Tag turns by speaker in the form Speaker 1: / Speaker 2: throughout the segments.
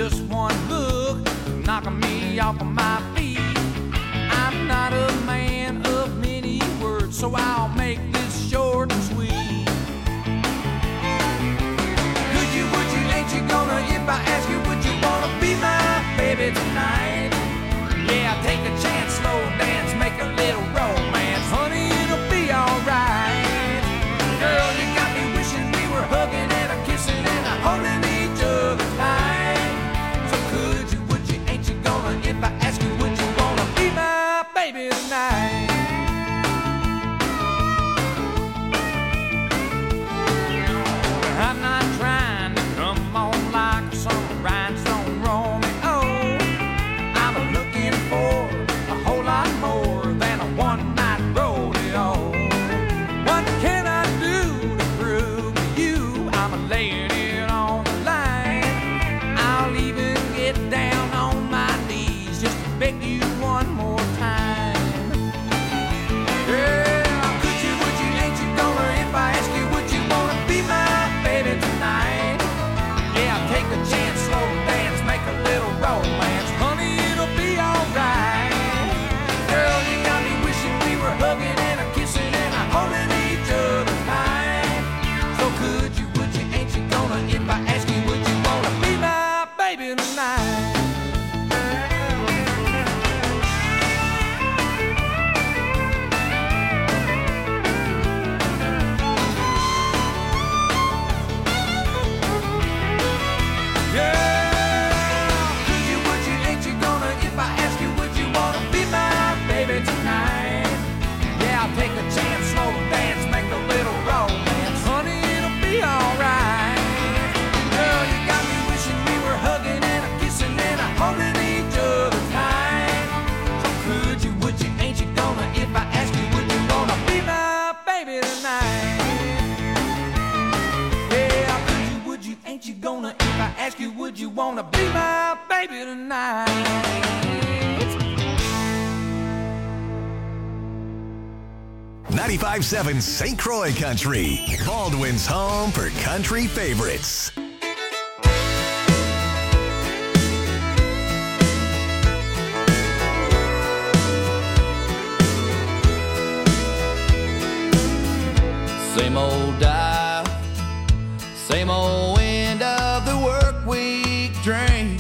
Speaker 1: just one look, knocking me off of my feet. I'm not a man of many words, so I'll make this short and sweet. Could you, would you, ain't you gonna, if I ask you, would you wanna be my baby tonight? Yeah, take a chance, slow dance, make a little romance. Honey, it'll be alright. Girl, you got me wishing we were hugging and a kissing and a holding each other tight. So could you, would you, ain't you gonna, if I ask you, would you wanna be my baby tonight? I'm not trying to come on like some rhinestone Romeo. I'm looking for a whole lot more than a one-night rodeo. What can I do to prove to you I'm laying it on the line? I'll even get down on my knees just to beg you one more time. Girl, could you, would you, ain't you gonna, if I ask you, would you wanna be my baby tonight? Yeah, take a chance, slow dance, make a little romance. Honey, it'll be alright. Girl, you got me wishing we were hugging and a kissing and a holding each other tight. So could you, would you, ain't you gonna, if I ask you, would you wanna be my baby tonight?
Speaker 2: 95.7 St. Croix Country, Baldwin's home for country favorites.
Speaker 3: Same old dial, same old end of the work week drink.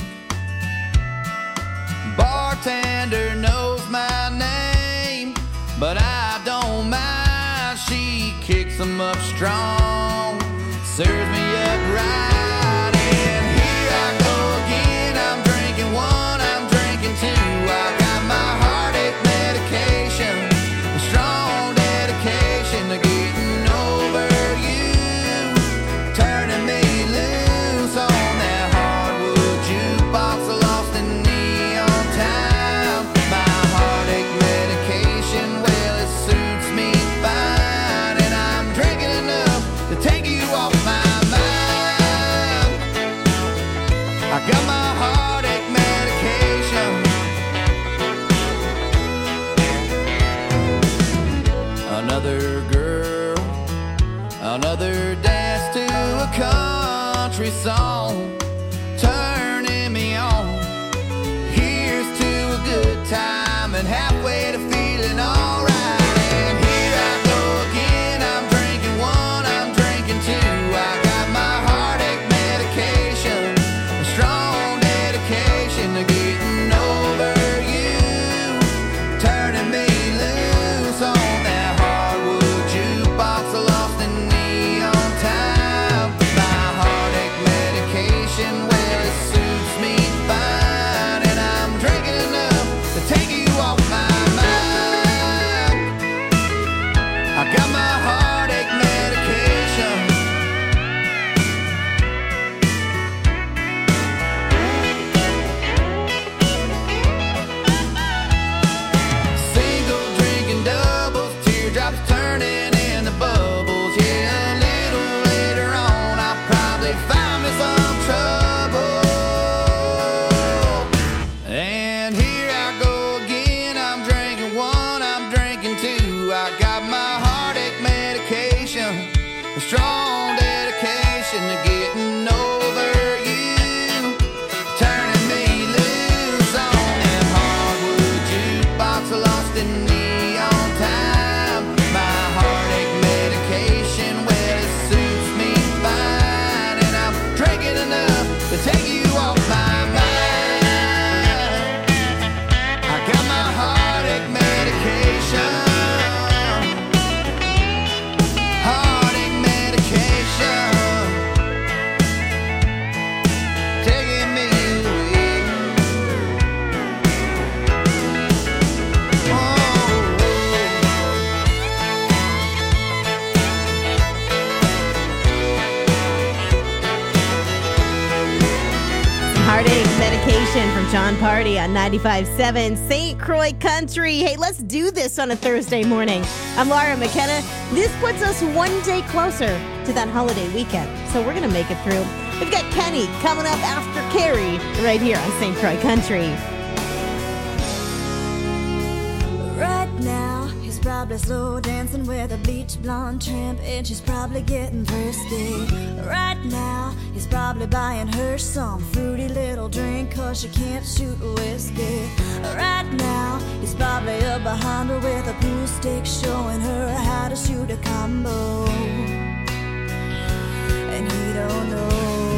Speaker 3: Bartender knows my name, but I don't mind. She kicks 'em up strong, serves me up right. And here I go again, I'm drinking one, I'm drinking two. I got my heartache medication, a strong dedication to getting over you, turning me loose on that hardwood jukebox, lost in neon time. My heartache medication, well, it suits me fine, and I'm drinking enough to take you off my mind. I got my heartache medication. Another girl, another dance to a country song, turning me on. Here's to a good time and halfway to feeling alright. And here I go again, I'm drinking one, I'm drinking two. I got my heartache medication, a strong dedication to getting over you, turning me loose on that hardwood jukebox, lost in neon time. My heartache medication, well, it suits me fine, and I'm drinking enough to take you off my mind. I got my heartache medication. Single drinking doubles, teardrops turning into bubbles. Yeah, a little later on, I'll probably find me some trouble. And here I go again, I'm drinking one, I'm drinking two. I got my heartache medication, a strong dedication to getting over you, turning to take you off my mind. I got my heartache medication. Heartache medication. Taking me away.
Speaker 4: Heartache Medication from John Party on 95.7 St. Croix Country. Hey, let's do this on a Thursday morning. I'm Laura McKenna. This puts us one day closer to that holiday weekend, so we're going to make it through. We've got Kenny coming up after Carrie right here on St. Croix Country.
Speaker 5: Right now, he's probably slow dancing with a bleach blonde tramp, and she's probably getting thirsty. Right now, he's probably buying her some fruity little drink, cause she can't shoot whiskey. Right now, he's probably up behind her with a pool stick, showing her how to shoot a combo. And he don't know.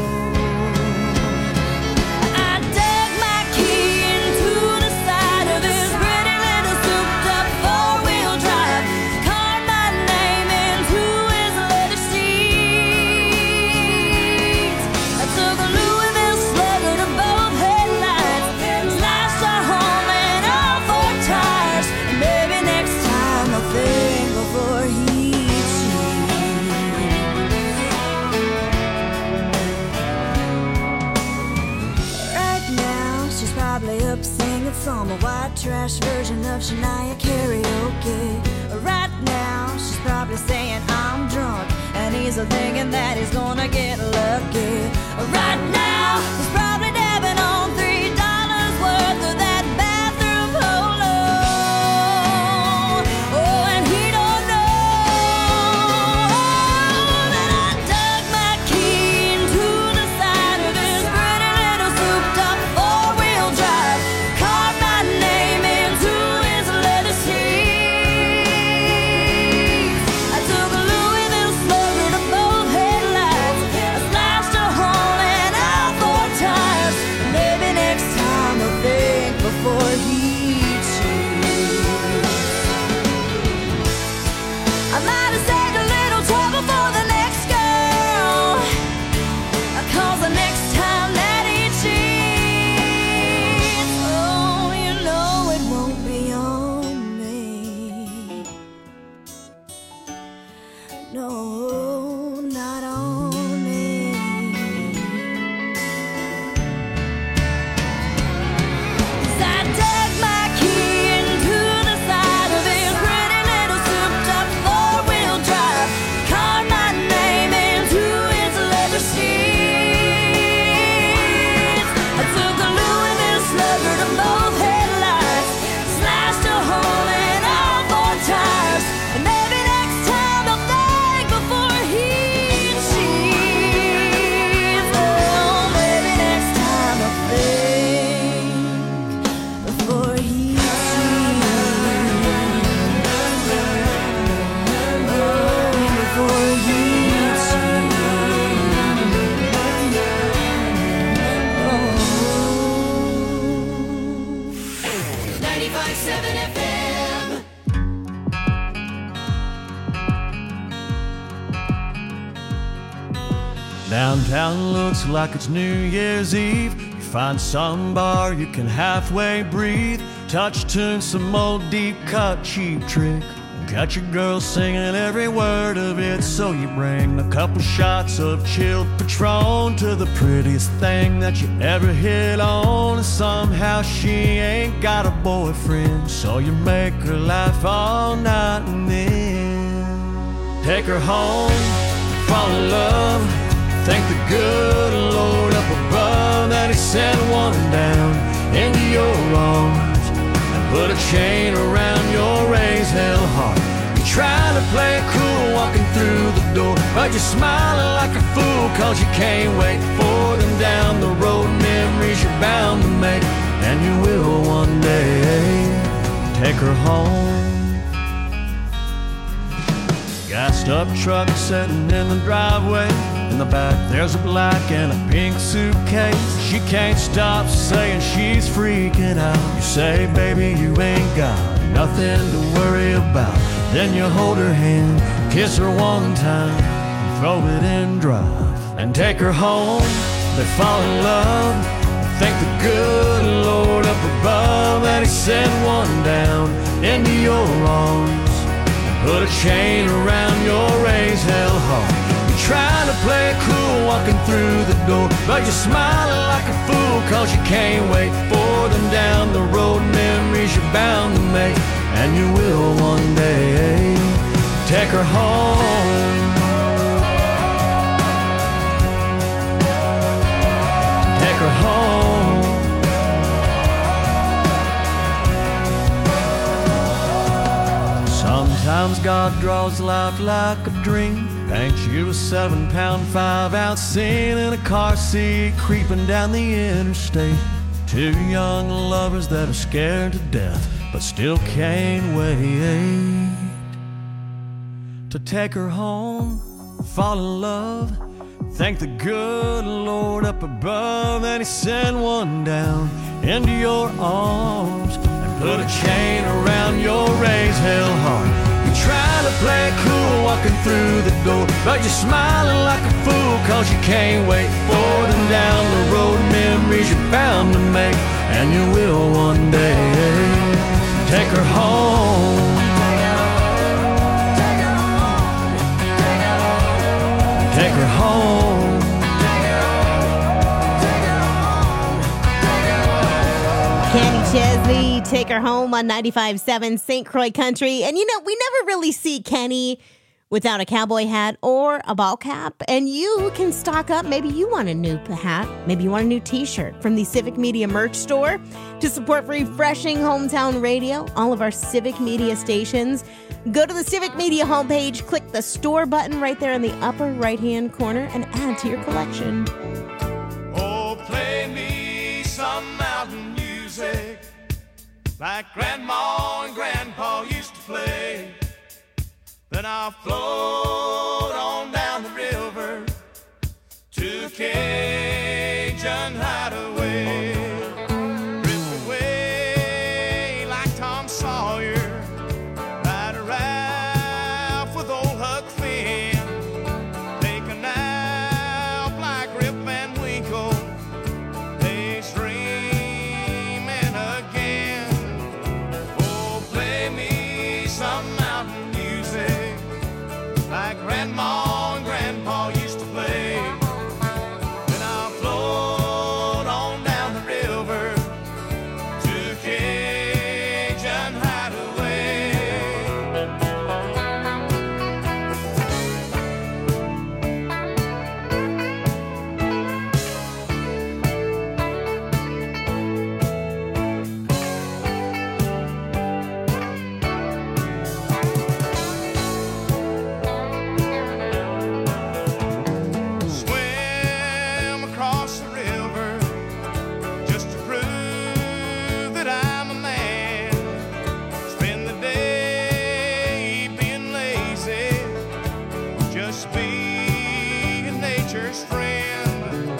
Speaker 5: I dug my key into the side of his pretty little souped-up four-wheel drive, carved my name into his leather seats. I took a Louisville Slugger to both headlights, slashed our home and all four tires. And maybe next time I'll think before he cheats. Right now, she's probably up singing some white trash version of Shania karaoke. Right now, she's probably saying I'm drunk, and he's thinking that he's gonna get lucky. Right now, he's probably dabbing on $3 worth of that bathroom polo. Oh, and he don't know that I dug my key into the side of his pretty little souped-up four-wheel drive, carved my name into his leather seats. I took a Louisville Slugger to both headlights, I slashed a hole in all four tires. Maybe next time I'll think before he cheats. I might have saved a little trouble for the next girl, cause the next time that he cheats, oh, you know it won't be on me. No, not on me. 'Cause I dug my key into the side of his pretty little souped-up four-wheel drive, carved my name into his leather seats. I took a Louisville Slugger to both headlights, slashed a hole in all four tires. And maybe next time I'll think before he cheats. Oh, maybe next time I'll think before he cheats. Oh, before he cheats. Oh.
Speaker 6: 95.7 FM.
Speaker 7: Downtown looks like it's New Year's Eve. You find some bar you can halfway breathe, touch tune some old deep cut cheap trick, got your girl singing every word of it. So you bring a couple shots of chilled Patron to the prettiest thing that you ever hit on, and somehow she ain't got a boyfriend, so you make her laugh all night and then take her home, fall in love. Thank the good Lord up above that he sent one down into your arms and put a chain around your raised hell heart. You try to play it cool walking through the door, but you're smiling like a fool cause you can't wait for them down the road. Memories you're bound to make, and you will one day take her home. Gassed up truck sitting in the driveway, In the back there's a black and a pink suitcase. She can't stop saying she's freaking out. You say, baby, you ain't got nothing to worry about. Then you hold her hand, kiss her one time, throw it in drive, and take her home. They fall in love. Thank the good Lord up above that He sent one down into your arms and put a chain around your raised hell heart. You're trying to play it cool walking through the door, but you're smiling like a fool 'cause you can't wait for them down the road. Memories you're bound to make, and you will one day. Take her home. Take her home. Sometimes God draws life like a dream, paints you a 7-pound 5-ounce scene in a car seat creeping down the interstate. Two young lovers that are scared to death but still can't wait to take her home, fall in love. Thank the good Lord up above that He sent one down into your arms and put a chain around your raised hell heart. You try to play it cool walking through the door, but you're smiling like a fool 'cause you can't wait for them down the road. Memories you're bound to make, and you will one day. Take her home. Take her home.
Speaker 4: Kenny Chesney, Take Her Home on 95.7 St. Croix Country. And you know, we never really see Kenny without a cowboy hat or a ball cap. And you can stock up. Maybe you want a new hat. Maybe you want a new t-shirt from the Civic Media merch store to support refreshing hometown radio, all of our Civic Media stations. Go to the Civic Media homepage, click the store button right there in the upper right-hand corner, and add to your collection.
Speaker 1: Oh, play me some mountain music like Grandma and Grandpa used to play. Then I'll float on down the river to Cajun Hideaway. Drift away like Tom Sawyer, ride a raft with old Huck Finn, take a nap like Rip Van Winkle, daydreaming again. Oh, play me some mountain music like Grandma and Grandpa used to play. Then I'll float on down the river to Cajun Hideaway. Swim across the river just to prove that I'm a man. Spend the day being lazy, just being nature's friend.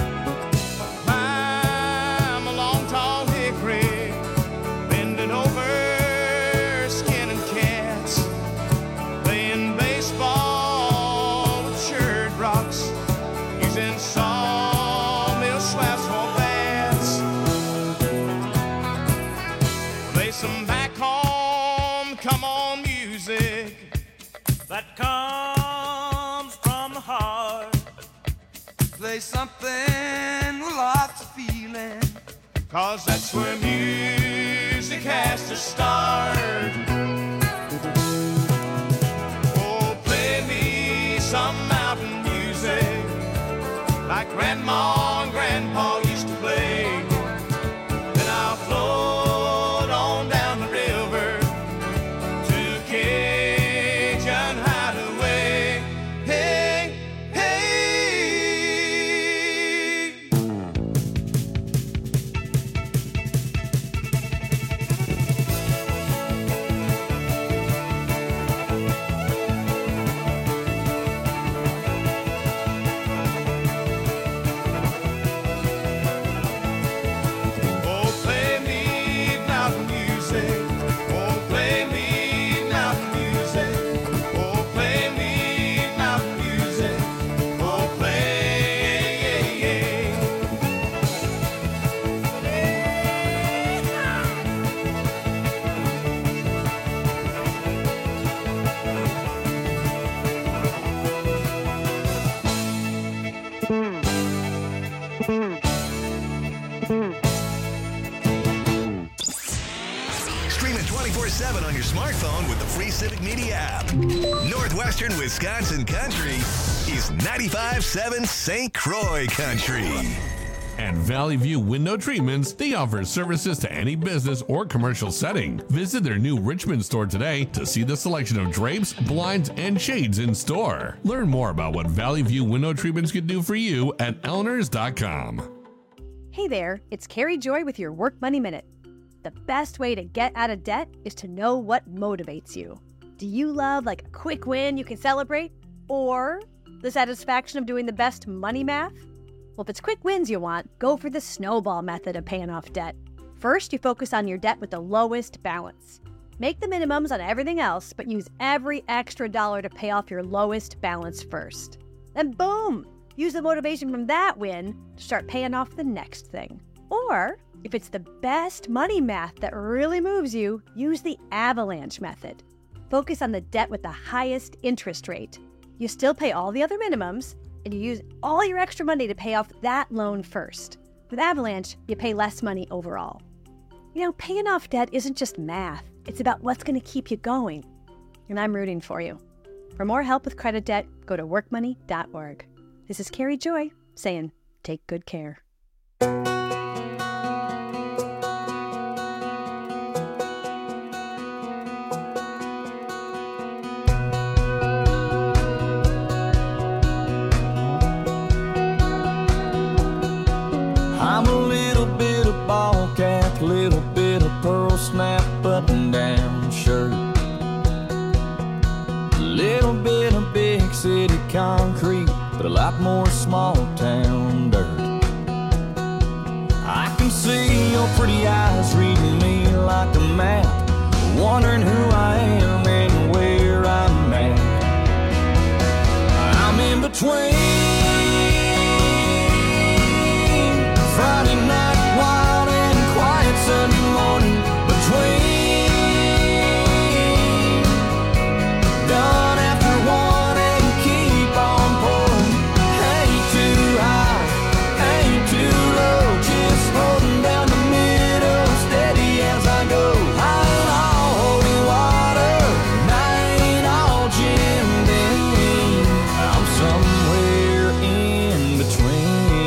Speaker 1: Climb a long tall hickory, bending over, skinning cats, playing baseball with shirred rocks, using sawmill swabs for bats. Play some back home, come on music that comes from the heart. Play something with lots of feeling, 'cause that's where music has to start. Oh, play me some mountain music like Grandma and Grandpa used to play. Then I'll float on down the river to Cajun Hideaway. Hey, hey.
Speaker 2: Stream it 24/7 on your smartphone with the free Civic Media app. Northwestern Wisconsin Country is 95.7 St. Croix Country.
Speaker 8: At Valley View Window Treatments, they offer services to any business or commercial setting. Visit their new Richmond store today to see the selection of drapes, blinds, and shades in store. Learn more about what Valley View Window Treatments can do for you at Elinors.com.
Speaker 9: Hey there, it's Carrie Joy with your Work Money Minute. The best way to get out of debt is to know what motivates you. Do you love like a quick win you can celebrate? Or the satisfaction of doing the best money math? Well, if it's quick wins you want, go for the snowball method of paying off debt. First, you focus on your debt with the lowest balance. Make the minimums on everything else, but use every extra dollar to pay off your lowest balance first. Then boom! Use the motivation from that win to start paying off the next thing. Or, if it's the best money math that really moves you, use the avalanche method. Focus on the debt with the highest interest rate. You still pay all the other minimums, and you use all your extra money to pay off that loan first. With Avalanche, you pay less money overall. You know, paying off debt isn't just math. It's about what's going to keep you going. And I'm rooting for you. For more help with credit debt, go to workmoney.org. This is Carrie Joy saying, take good care.
Speaker 10: I'm a little bit of ball cap, little bit of pearl snap button down shirt, a little bit of big city concrete, but a lot more small town dirt. I can see your pretty eyes reading me like a map, wondering who I am and where I'm at. I'm in between Friday night wild and quiet Sunday morning, between done after one and keep on pouring. Ain't too high, ain't too low, just holding down the middle, steady as I go. I ain't all holy water, and I ain't all Jim Beam. I'm somewhere in between.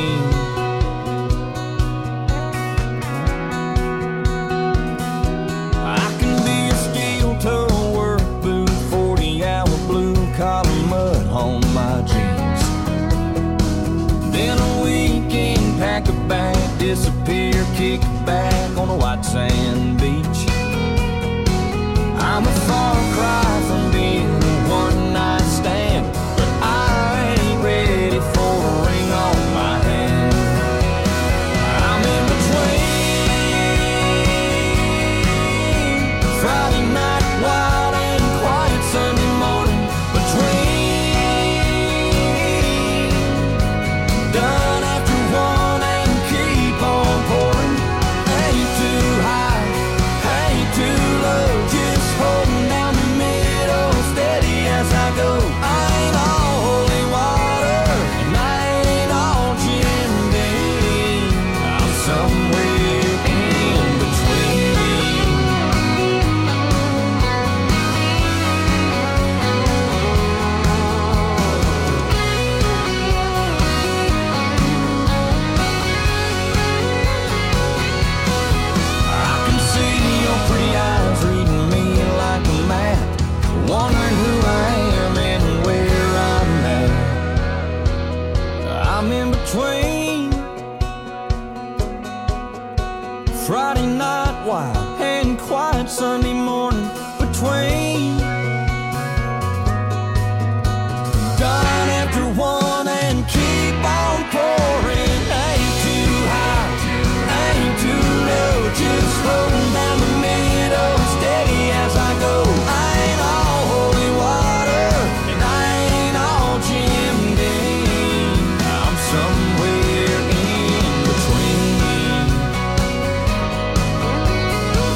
Speaker 10: Mud on my jeans, then a weekend pack a bag, disappear, kick back on a white sand beach. I'm a far cry from being a one night stand, but I ain't ready for a ring on my hand. I'm in between Friday night wild and quiet Sunday morning, done after one and keep on pouring. Ain't too high, ain't too low, just holding down the middle, steady as I go. I ain't all holy water, and I ain't all Jim Beam. I'm somewhere in between. Pretty eyes reading me like a map, wondering who I am and where I'm at. I'm in between Friday night wild and quiet Sunday morning, between done after one and keep on pouring. Ain't too high, ain't too low, just holding down the middle, steady as I go. I ain't all holy water, and I ain't all Jim Beam. I'm somewhere in between.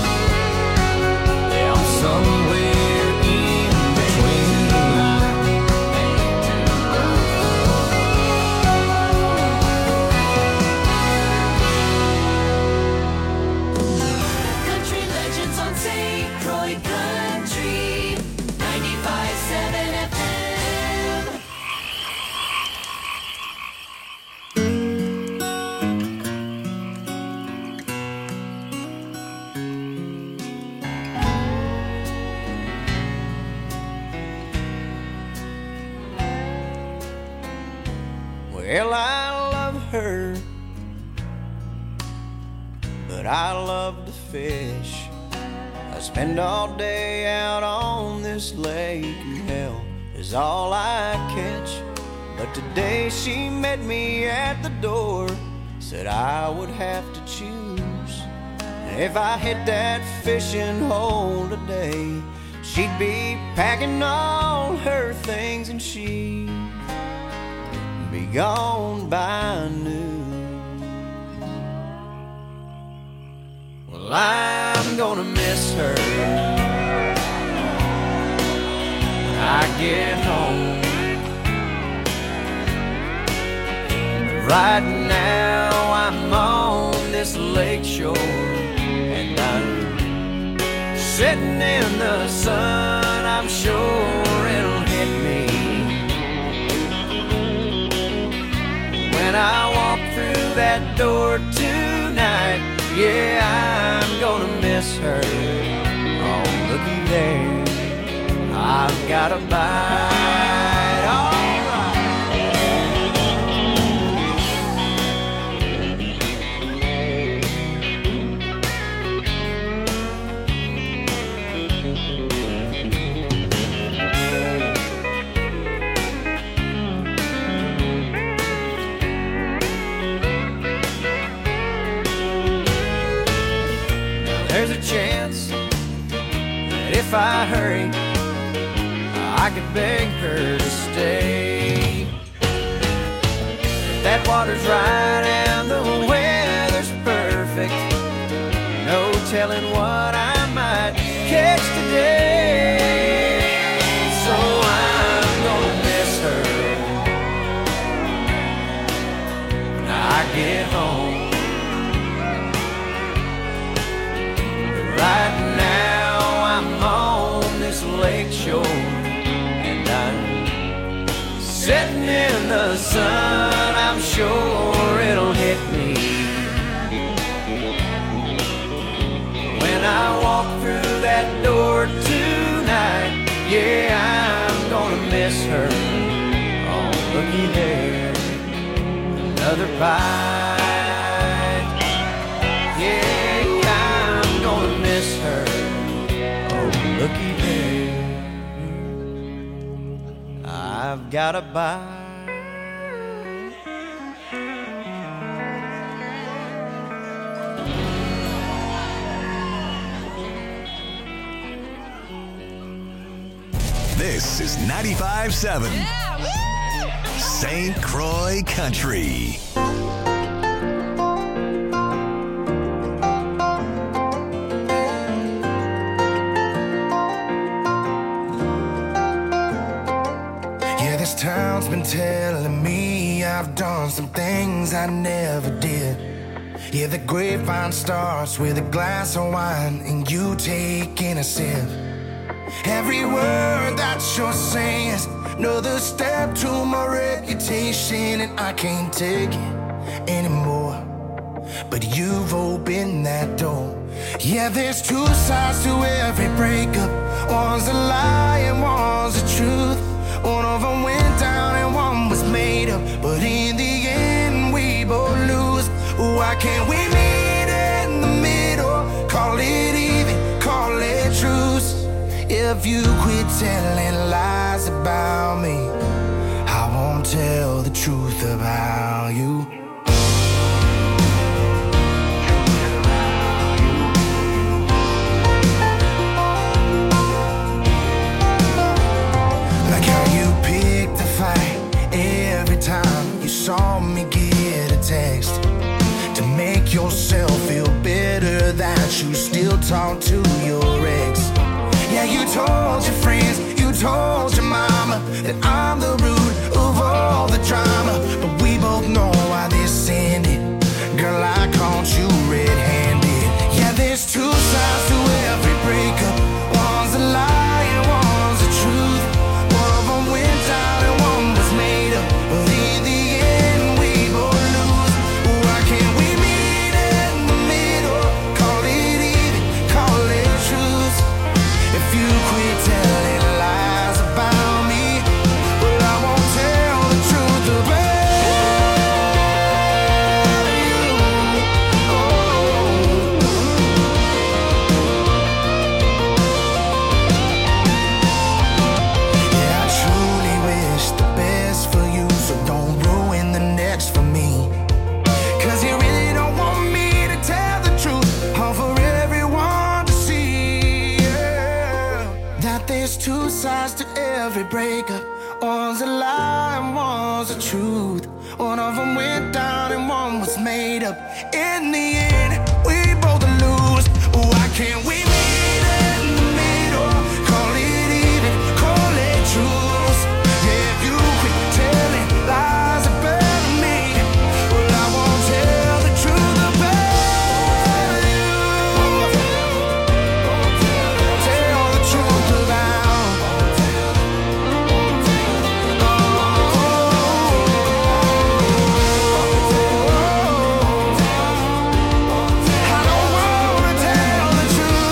Speaker 10: Well, I love her, but I love to fish. I spend all day out on this lake, and hell is all I catch. But today she met me at the door, said I would have to choose. And if I hit that fishing hole today, she'd be packing all her things and she'd be gone by noon. Well, I'm gonna miss her when I get home. Right now I'm on this lake shore, and I'm sitting in the sun. I'm sure it'll hit me when I walk through that door tonight. Yeah, I'm gonna miss her. Oh, looky there, I've got a bite. All there's a chance that if I hurry, I could beg her to stay. That water's right and the weather's perfect. No telling what I might catch today. So I'm gonna miss her when I get home. Right now I'm on this lake shore, and I'm sitting in the sun. I'm sure it'll hit me when I walk through that door tonight. Yeah, I'm gonna miss her. Oh, looky there, another bite. Yeah, I'm gonna miss her. Oh, looky there, I've got a bite.
Speaker 2: This is 95.7 St. Croix Country.
Speaker 11: This town's been telling me I've done some things I never did. Yeah, the grapevine starts with a glass of wine and you taking a sip. Every word that you're saying is another step to my reputation, and I can't take it anymore. But you've opened that door. Yeah, there's two sides to every breakup. One's a lie and one's the truth. One of them went down and one was made up, but in the end we both lose. Why can't we meet in the middle? Call it even, call it truce. If you quit telling lies about me, I won't tell the truth about you. Every time you saw me get a text to make yourself feel better that you still talk to your ex. Yeah, you told your friends, you told your mama that I'm the root of all the drama, but we both know why this ended. Girl, I caught you red-handed. Yeah, there's two sides to every breakup. One's a lie and one's the truth. One of them went down and one was made up, but in the end we both lose. Why can't we meet in the middle? Call it even, call it truth. If you quit telling lies about me, well, I won't sides to every breakup. One's a lie and one's a truth. One of them went down and one was made up. In the end, we both lose. Why can't we meet in the middle? Call it even, call it truth. Yeah, if you quit telling lies about me, well, I won't tell the truth about you. Tell the truth about. I don't wanna tell the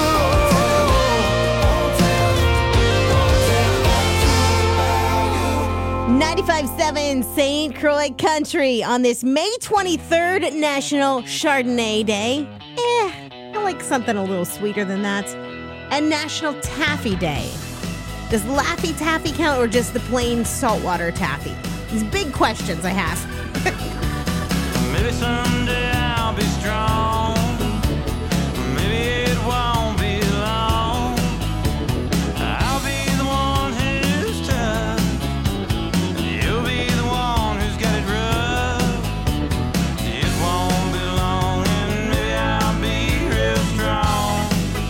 Speaker 11: truth.
Speaker 4: 95.7 St. Croix Country on this May 23rd National Chardonnay Day. I like something a little sweeter than that. And National Taffy Day. Does Laffy Taffy count or just the plain saltwater taffy? These big questions I have.
Speaker 1: Maybe someday I'll be strong. Maybe it won't be long. I'll be the one who's tough. You'll be the one who's got it rough. It won't be long and maybe I'll be real strong.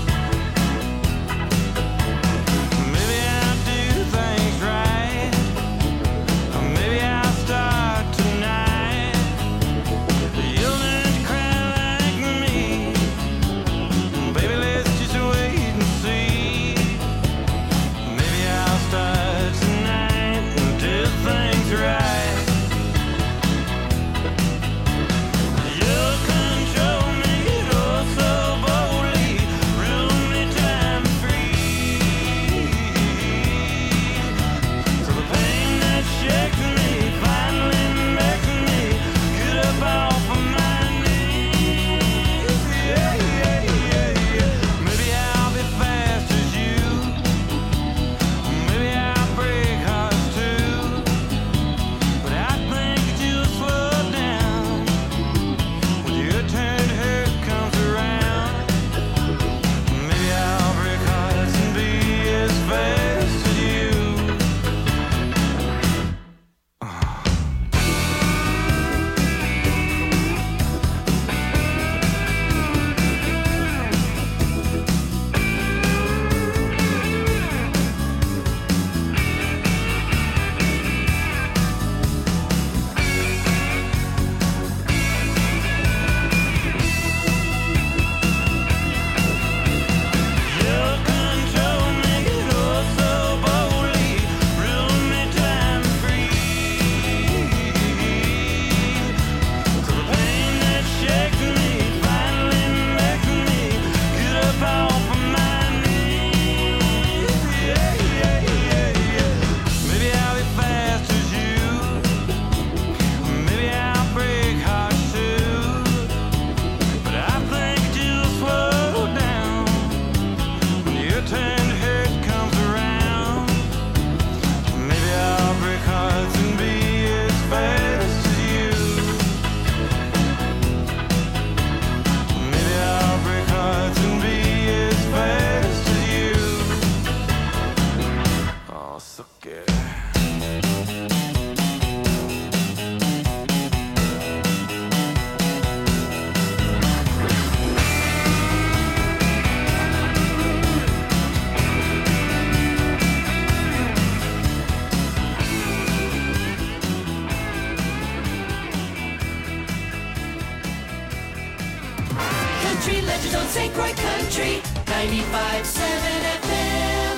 Speaker 1: Maybe I'll do things right. Maybe I'll start tonight. You'll learn to cry like me. Baby, let's just wait and see. Maybe I'll start tonight and do things right. You'll control me oh so boldly, rule me till I'm free. So the pain that shakes me finally makes me get up off of my knees. Yeah, yeah, yeah, yeah. Maybe I'll be fast as you. Maybe I'll break hearts too. But I think that you'll slow down when your turn to hurt comes around. Maybe I'll break hearts and be as fast as you. You'll control me oh so boldly, rule me till I'm free. So the pain that shakes me finally makes me get up off of my knees. Yeah, yeah, yeah, yeah. Maybe I'll be fast as you. Maybe I'll break hearts too. But I think that you'll slow down when your turn to hurt comes around. Maybe I'll break hearts and be as fast as you. Maybe I'll break hearts and be as fast as you. Oh, so good.
Speaker 6: Country legends on St. Croix Country 95.7 FM.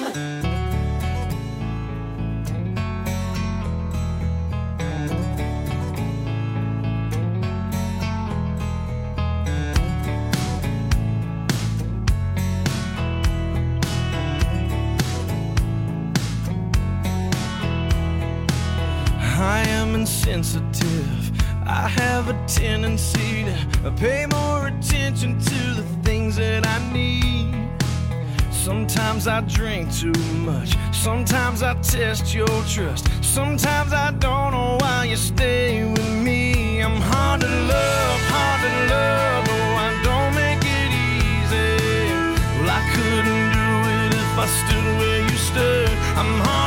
Speaker 10: I am insensitive. I have a tendency to pay more attention to the things that I need. Sometimes I drink too much. Sometimes I test your trust. Sometimes I don't know why you stay with me. I'm hard to love, oh, I don't make it easy. Well, I couldn't do it if I stood where you stood. I'm hard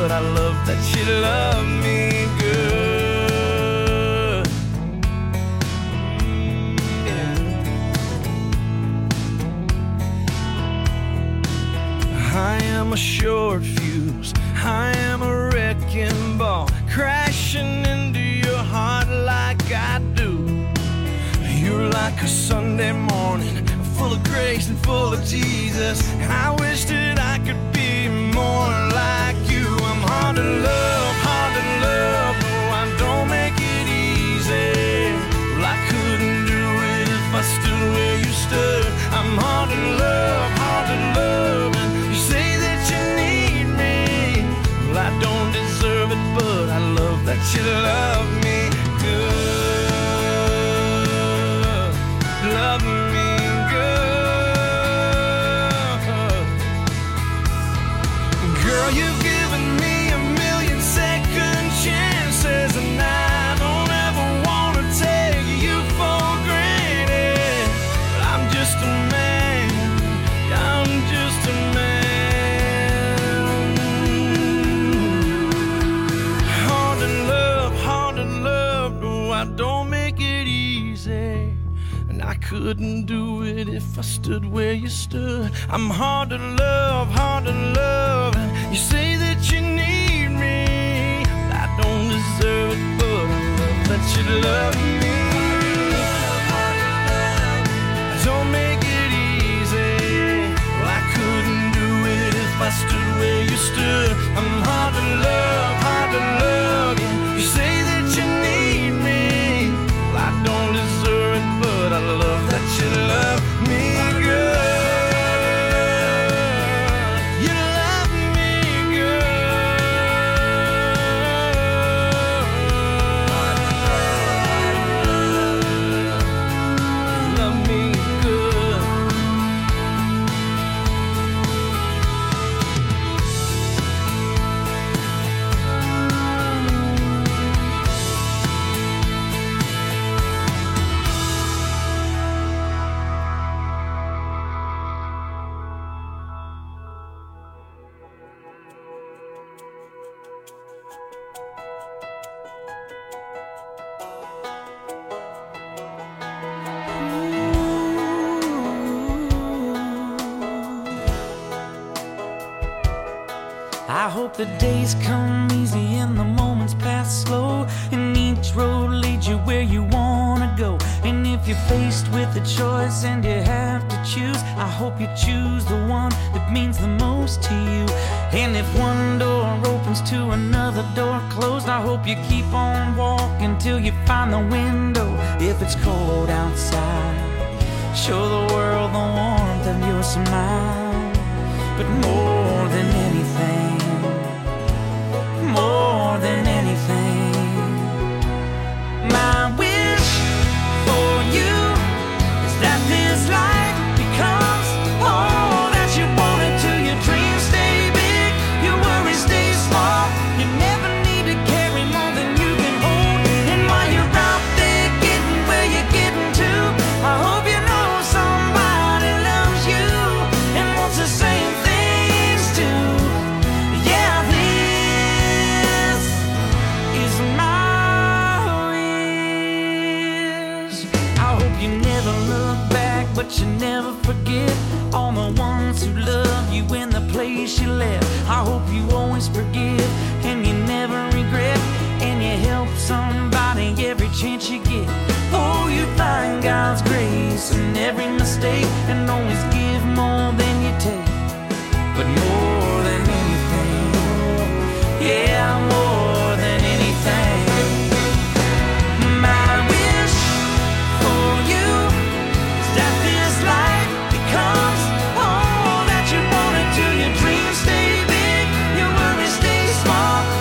Speaker 10: but I love that you love me good. Yeah. I am a short fuse, I am a wrecking ball, crashing into your heart like I do. You're like a Sunday morning, full of grace and full of Jesus. I wish that I could be more like you. I'm hard to love, no, I don't make it easy. Well, I couldn't do it if I stood where you stood. I'm hard to love, and you say that you need me. Well, I don't deserve it, but I love that you love me good. Love me good. Girl, you've given me a million second chances, and I don't ever want to take you for granted. But I'm just a man, I'm just a man. Hard to love, no, I don't make it easy. I couldn't do it if I stood where you stood. I'm hard to love, you say that you need me. I don't deserve it, but I love that you love me. Don't make it easy. Well, I couldn't do it if I stood where you stood. I'm hard to love, you say that you need me. Well, I don't deserve it, but I love that you love me good. You love me good. Love me good. I hope the days come easy and the moments pass slow, and each road leads you where you wanna go. And if you're faced with a choice and you have to choose, I hope you choose the one that means the most to you. And if one door opens to another door closed, I hope you keep on walking till you find the window. If it's cold outside, show the world the warmth of your smile. But more than anything, more than anything, my wish for you is that this life becomes all that you wanted to. Your dreams stay big, your worries stay small. You never need to carry more than you can hold. And while you're out there getting where you're getting to, I hope you know somebody loves you and wants the same things too. Yeah, this is my wish. I hope you never look back, but you never forget all the ones who love you in the place you left. I hope you always forgive and you never regret, and you help somebody every chance you get. Oh, you find God's grace in every mistake and always give more than you take. But more than anything, yeah, more than anything, my wish for you is that this life becomes all that you wanted to. Your dreams stay big, your worries stay small.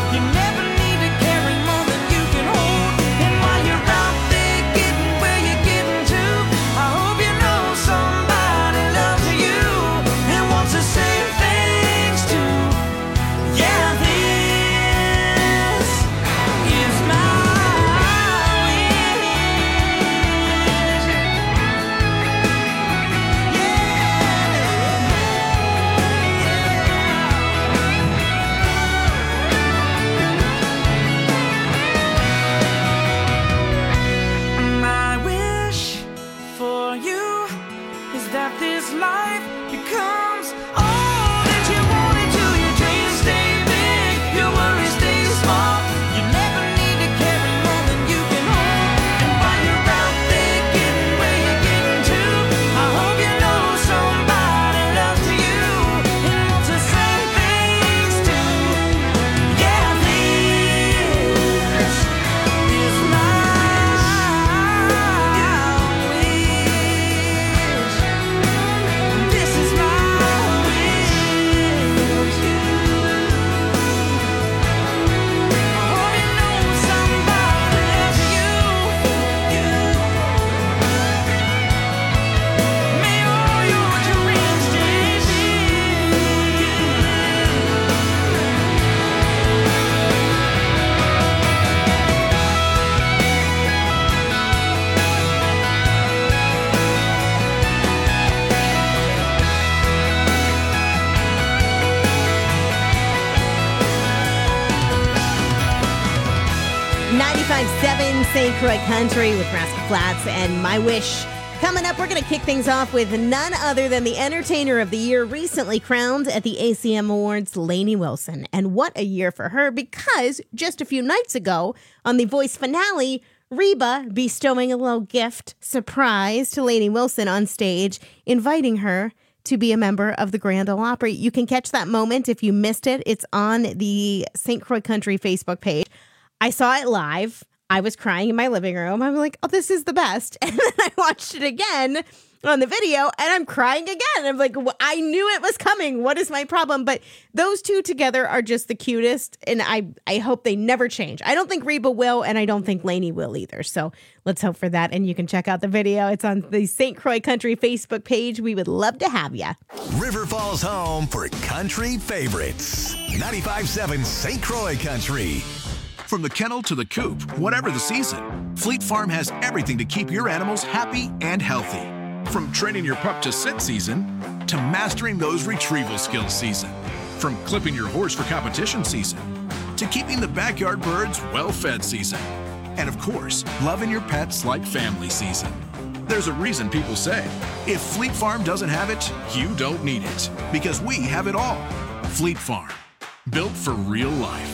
Speaker 4: 95.7 St. Croix Country with Rascal Flatts and My Wish. Coming up, we're going to kick things off with none other than the Entertainer of the Year, recently crowned at the ACM Awards, Lainey Wilson. And what a year for her, because just a few nights ago, on The Voice finale, Reba bestowing a little gift surprise to Lainey Wilson on stage, inviting her to be a member of the Grand Ole Opry. You can catch that moment if you missed it. It's on the St. Croix Country Facebook page. I saw it live. I was crying in my living room. I'm like, oh, this is the best. And then I watched it again on the video and I'm crying again. I'm like, I knew it was coming. What is my problem? But those two together are just the cutest. And I hope they never change. I don't think Reba will, and I don't think Lainey will either. So let's hope for that. And you can check out the video. It's on the St. Croix Country Facebook page. We would love to have you.
Speaker 2: River Falls home for country favorites. 95.7 St. Croix Country.
Speaker 12: From the kennel to the coop, whatever the season, Fleet Farm has everything to keep your animals happy and healthy. From training your pup to sit season, to mastering those retrieval skills season. From clipping your horse for competition season, to keeping the backyard birds well-fed season. And of course, loving your pets like family season. There's a reason people say, if Fleet Farm doesn't have it, you don't need it. Because we have it all. Fleet Farm, built for real life.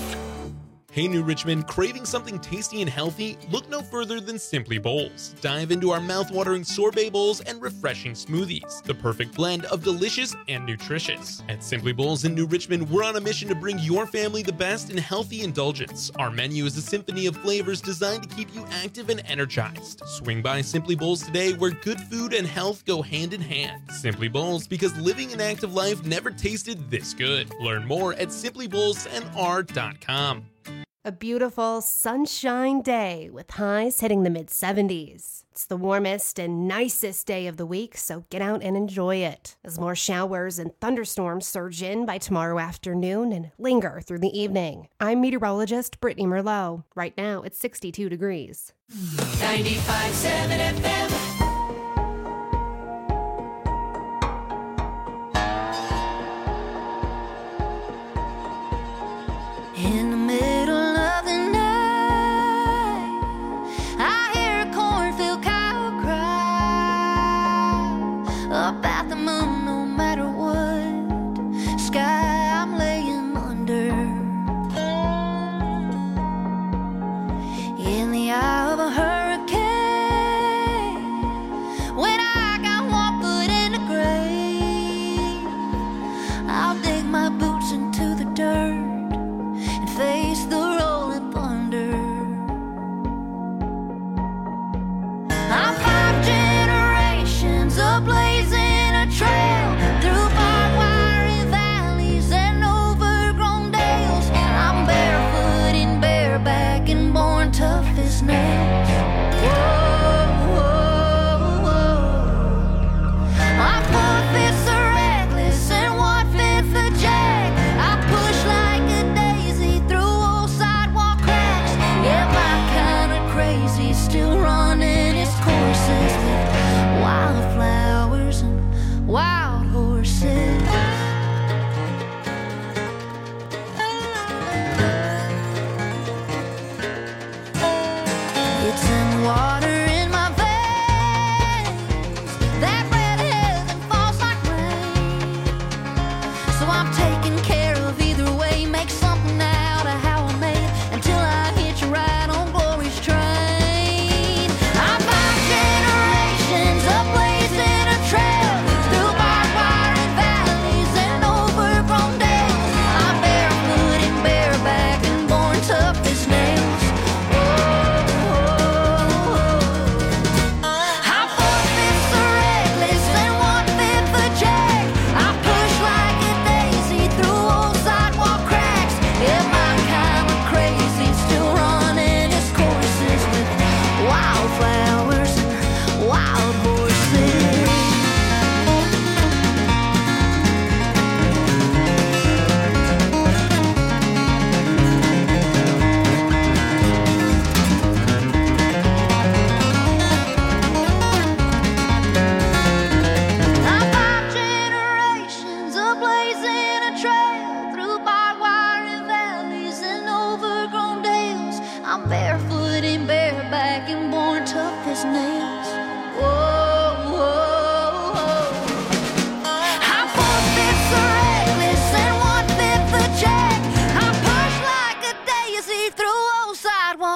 Speaker 13: Hey New Richmond, craving something tasty and healthy? Look no further than Simply Bowls. Dive into our mouth-watering sorbet bowls and refreshing smoothies, the perfect blend of delicious and nutritious. At Simply Bowls in New Richmond, we're on a mission to bring your family the best in healthy indulgence. Our menu is a symphony of flavors designed to keep you active and energized. Swing by Simply Bowls today, where good food and health go hand in hand. Simply Bowls, because living an active life never tasted this good. Learn more at simplybowlsnr.com.
Speaker 14: A beautiful sunshine day with highs hitting the mid-70s. It's the warmest and nicest day of the week, so get out and enjoy it. As more showers and thunderstorms surge in by tomorrow afternoon and linger through the evening. I'm meteorologist Brittany Merlot. Right now, it's 62 degrees.
Speaker 6: 95.7 FM.
Speaker 5: In the middle of the night, I hear a cornfield cow cry about the moon, no matter what sky I'm laying under. In the eye of a hurricane,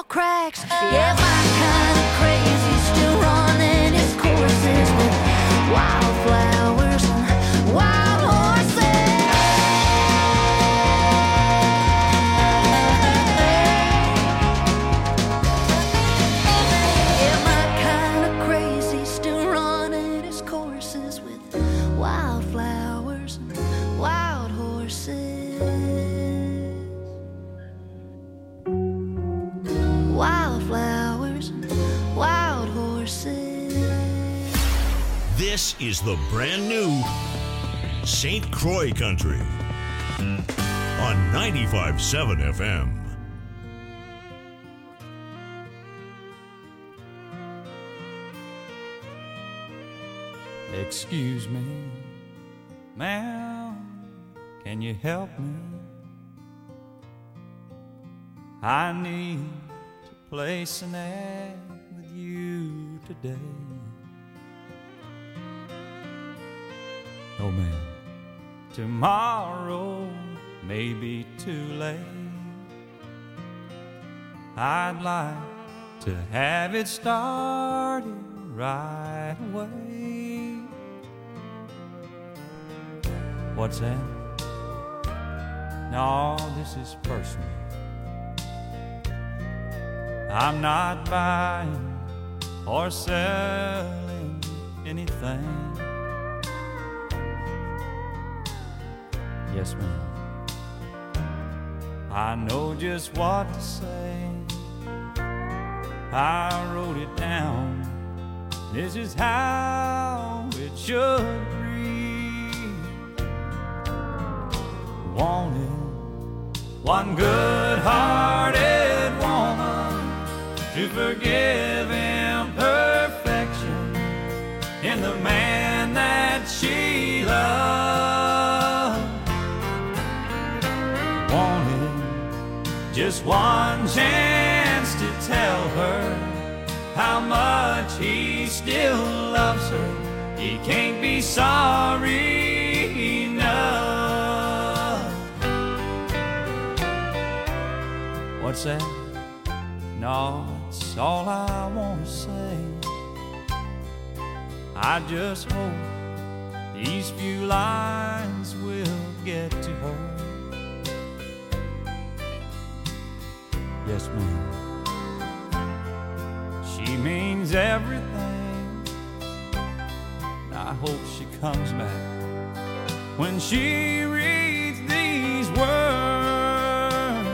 Speaker 5: all cracks. Yeah, my kind of crazy still running its courses with wildflowers and wild horses. Yeah, my kind of crazy still running its courses with wildflowers and wild horses. Wildflowers and wild horses.
Speaker 15: This is the brand new St. Croix Country on 95.7 FM.
Speaker 1: Excuse me, ma'am, can you help me? I need to place an ad with you today. Oh man, tomorrow may be too late. I'd like to have it started right away. What's that? No, this is personal. I'm not buying or selling anything. Yes, ma'am. I know just what to say. I wrote it down. This is how it should read. Wanted one good-hearted woman to forgive imperfection in the man that she loved. Wanted just one chance to tell her how much he still loves her. He can't be sorry enough. What's that? No, it's all I want to say. I just hope these few lines will get to her. Yes, ma'am. She means everything. I hope she comes back when she reads these words.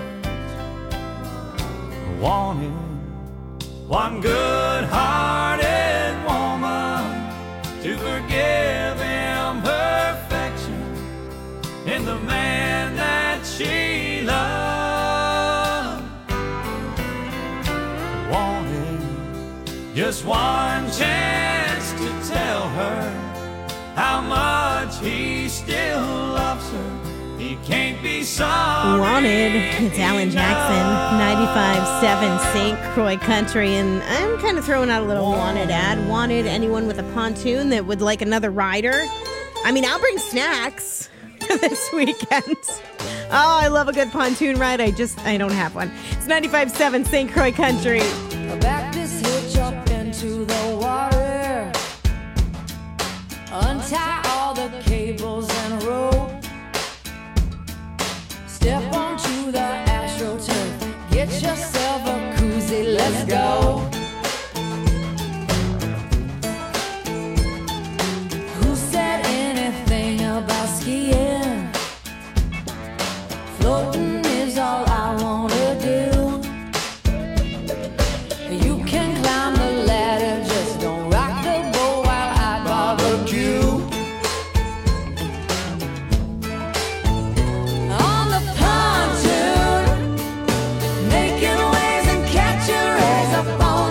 Speaker 1: Wanted one good-hearted woman to forgive imperfection in the man that she loved. Wanted just one chance to tell her how much he still loves her. He can't be sorry.
Speaker 4: Wanted. It's Alan Jackson, 95.7 St. Croix Country. And I'm kind of throwing out a little wanted ad. Wanted anyone with a pontoon that would like another rider. I mean, I'll bring snacks this weekend. Oh, I love a good pontoon ride. I don't have one. It's 95.7 St. Croix Country.
Speaker 5: Back this hitch up into the water. Untie all the cables and rope. Step onto the AstroTurf. Get yourself a koozie. Let's go. Who said anything about skiing? Floating is all I wanna do. You can climb the ladder, just don't rock the boat while I barbecue. On the pontoon, making waves and catching rays up on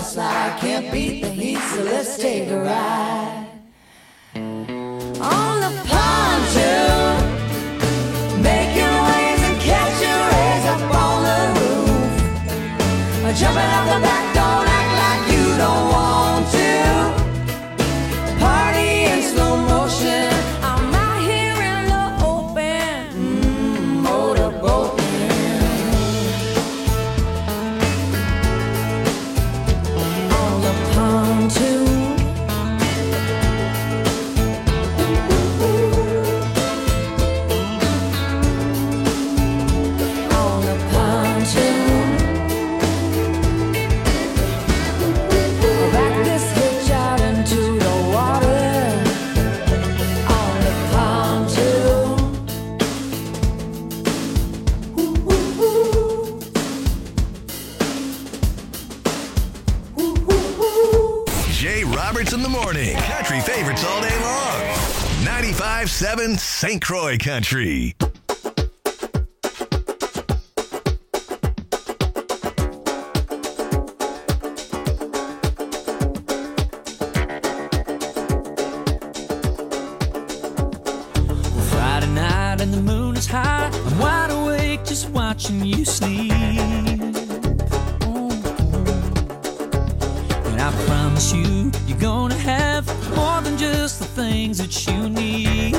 Speaker 5: slide. Can't beat the heat, so let's take a ride. On the pontoon, making waves and catching rays up on the roof. Jumping out the back, don't act like you don't want to. Party in slow motion. I'm out here in the open, motorboating. On the pontoon. On the pontoon. Back this hitch out into the water. On the pontoon.
Speaker 2: Jay Roberts in the morning. Country favorites all day long. 95.7 St. Croix Country.
Speaker 16: Friday night and the moon is high. I'm wide awake just watching you sleep. And I promise you, you're gonna have more than just the things that you need.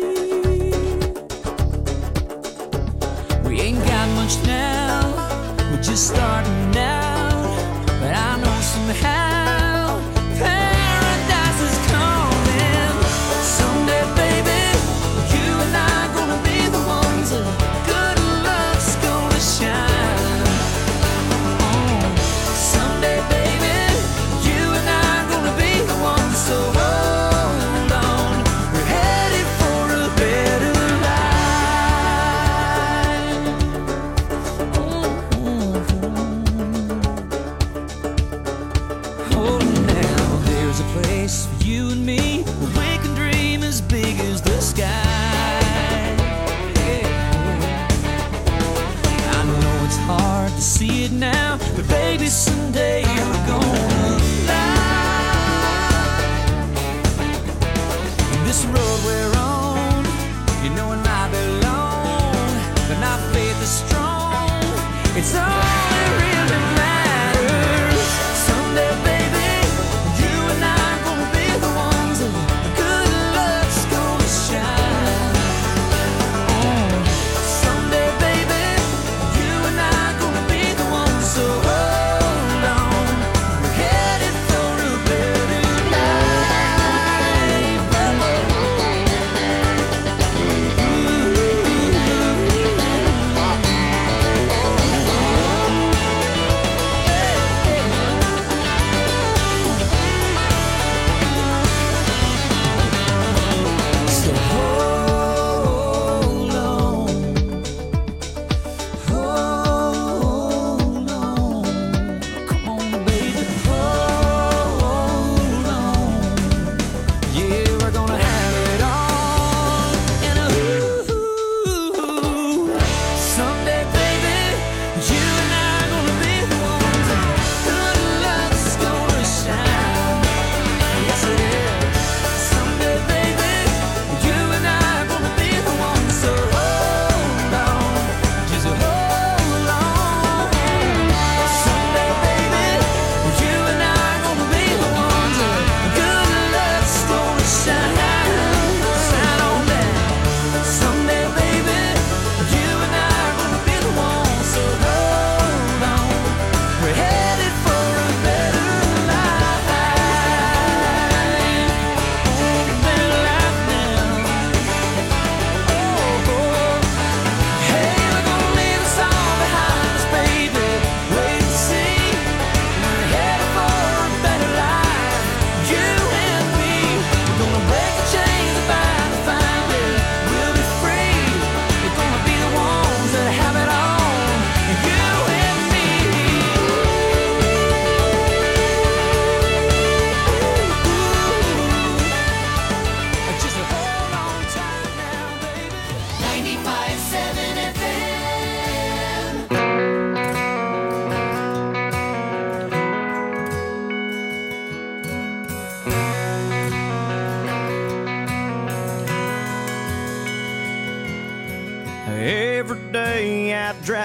Speaker 16: We ain't got much now, we're just starting out. But I know somehow paradise is coming. Someday, baby, you and I gonna be the ones that good luck's gonna shine. Someday, baby, you and I gonna be the ones. So hold on, we're headed for a better life. Oh, now there's a place for you and me where we can dream as big as the sky. I know it's hard to see it now, but baby, someday you're gonna fly. This road we're on, you know it might be long, but our faith is strong. It's all that really matters. Someday, baby, you and I gonna be the ones that good luck's gonna shine. Someday, baby, you and I gonna be the ones. So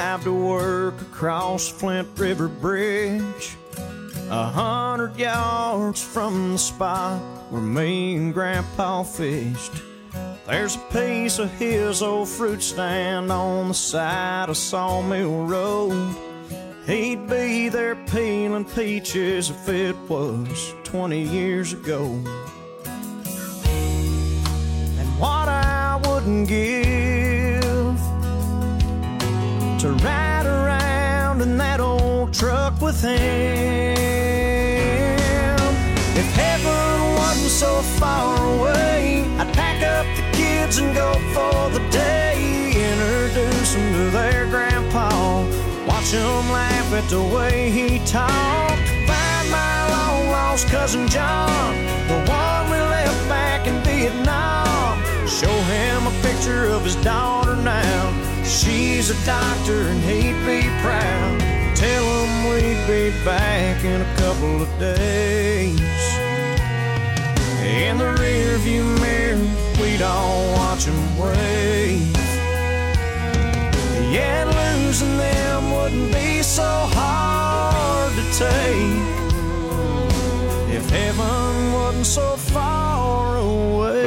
Speaker 7: drive to work across Flint River Bridge, 100 yards from the spot where me and Grandpa fished. There's a piece of his old fruit stand on the side of Sawmill Road. He'd be there peeling peaches if it was 20 years ago. And what I wouldn't give to ride around in that old truck with him. If heaven wasn't so far away, I'd pack up the kids and go for the day. Introduce them to their grandpa, watch them laugh at the way he talked. Find my long-lost cousin John, the one we left back in Vietnam. Show him a picture of his daughter now. She's a doctor and he'd be proud. Tell him we'd be back in a couple of days. In the rearview mirror, we'd all watch him wave. Yeah, losing them wouldn't be so hard to take if heaven wasn't so far away.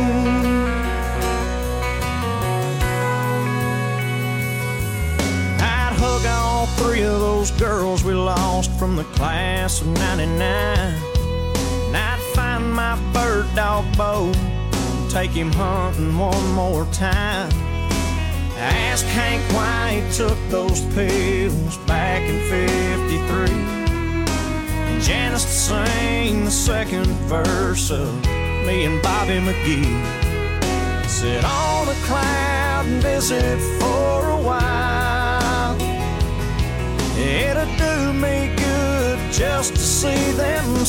Speaker 7: I'd hug all three of those girls we lost from the class of '99. And I'd find my bird dog Bo, take him hunting one more time. Ask Hank why he took those pills back in '53, and Janice to sing the second verse of me and Bobby McGee. Sit on a cloud and visit for a while. It'd do me good just to see them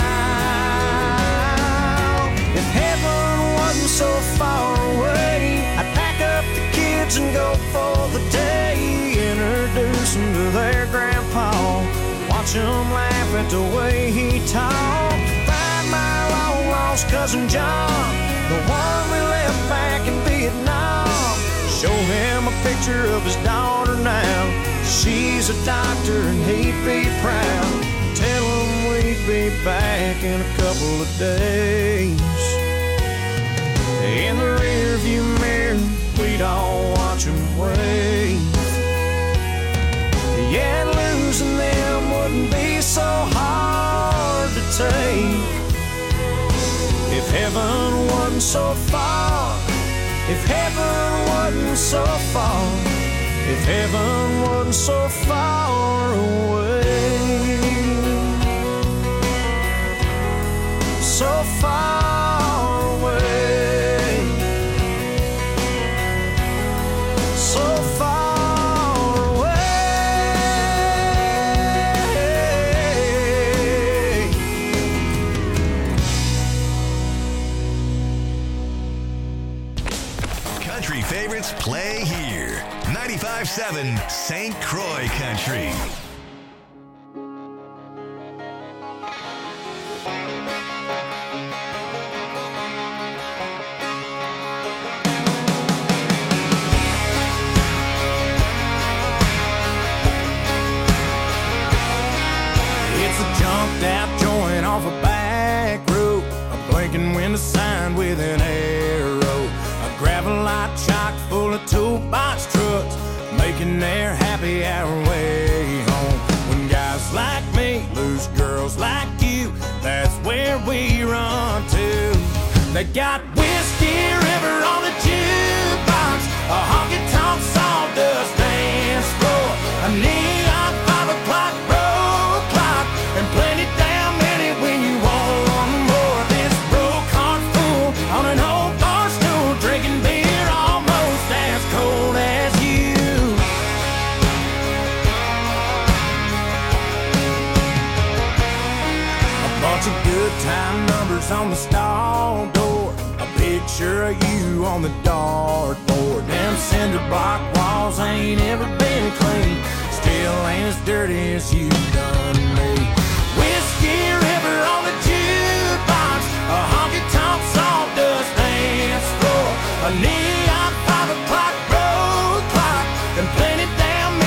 Speaker 7: smile. If heaven wasn't so far away, I'd pack up the kids and go for the day. Introduce them to their grandpa, watch them laugh at the way he talked. Find my long-lost cousin John, the one we left back in Vietnam. Show him a picture of his daughter now. She's a doctor and he'd be proud. Tell him we'd be back in a couple of days. In the rearview mirror, we'd all watch him wave. Yeah, losing them wouldn't be so hard to take if heaven wasn't so far. If heaven wasn't so far. If heaven wasn't so far away. So far away. So far away.
Speaker 2: Country favorites play here. 95.7 St. Croix Country.
Speaker 11: It's a jumped out joint off a back road, a blinking window sign with an arrow, a gravel-light chock full of toolbox trucks, making their happy hour way home. When guys like me lose girls like you, that's where we run to. They got Whiskey River on the jukebox, a honky-tonk sawdust dance floor, a neon 5 o'clock road clock, and plenty damn many when you want one more. This broke heart fool on an old bar stool, drinking beer almost as cold as you. A bunch of good time numbers on the stall door, a picture of you on the dartboard. Them cinder block walls ain't ever been clean, still ain't as dirty as you done me. Whiskey River on the jukebox, a honky-tonk sawdust dance floor, a neon 5 o'clock road clock, and plenty damn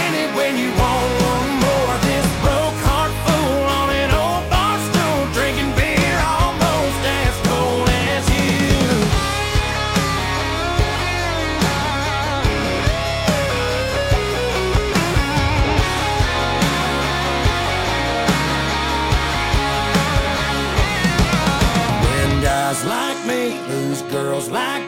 Speaker 11: girls like me, lose girls like